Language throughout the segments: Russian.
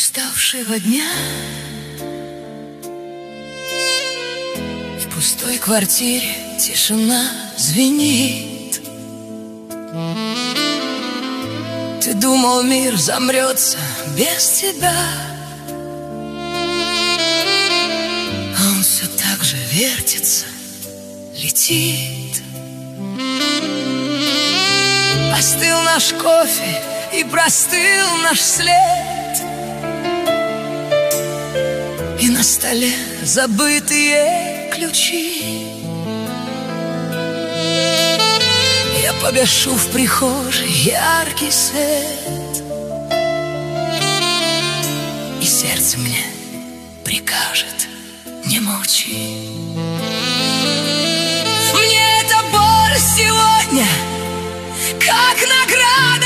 уставшего дня в пустой квартире тишина звенит. Ты думал, мир замрется без тебя, а он все так же вертится, летит. Остыл наш кофе и простыл наш след, и на столе забытые ключи. Я погашу в прихожей яркий свет, и сердце мне прикажет: не молчи. Мне эта боль сегодня как награда.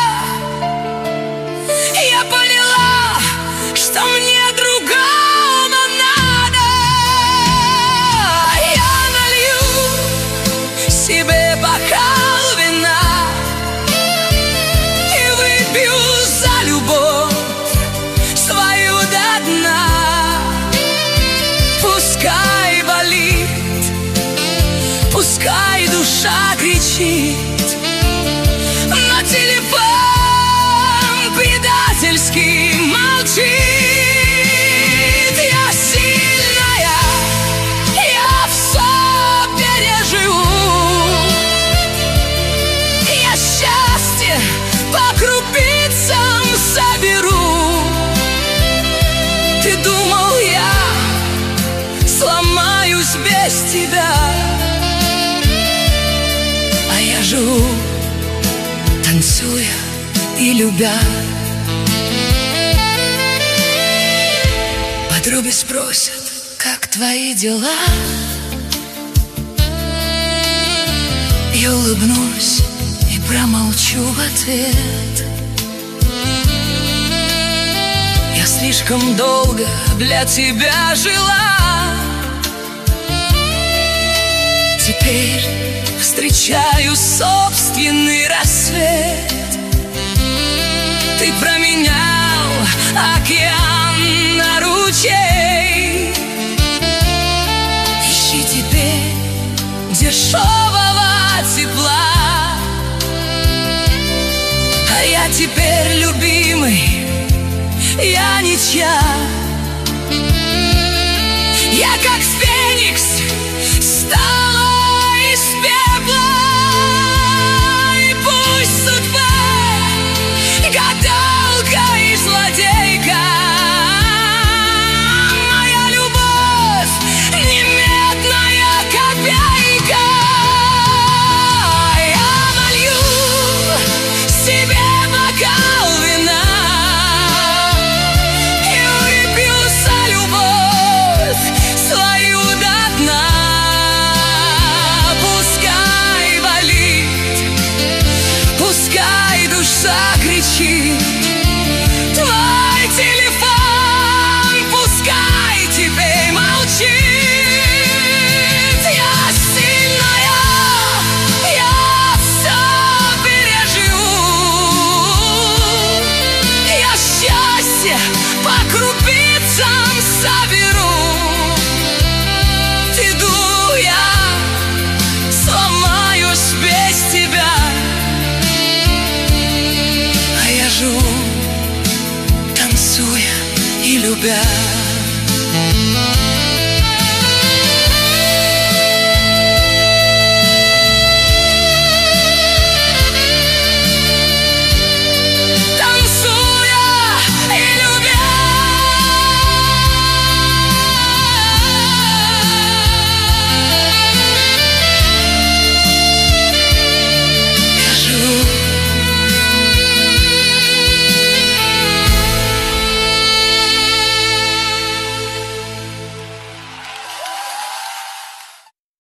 Я поняла, что мне другого надо. Я налью себе бокал вина и выпью за любовь свою до дна. Пускай болит, пускай душа кричит, но телефон предательски молчит. Я сильная, я все переживу. Я счастье по крупицам соберу. Ты думал, я сломаюсь без тебя, а я живу, танцуя и любя. Подруги спросят, как твои дела, я улыбнусь и промолчу в ответ. Я слишком долго для тебя жила, теперь встречаю собственный рассвет. Ты променял океан на ручей. Ищи теперь дешевого тепла, а я теперь любимый, я ничья. Я как феникс стала из пепла, и пусть судьба гадалка и злодейка, моя любовь не медная копейка. Я налью себе бокал вина и выпью за любовь свою до дна. Пускай болит, пускай душа кричит, твой телефон пускай теперь молчит. Я сильная, я все переживу. Я счастье по крупицам соберу. Ты думал, я сломаюсь без тебя, а я живу, танцуя и любя.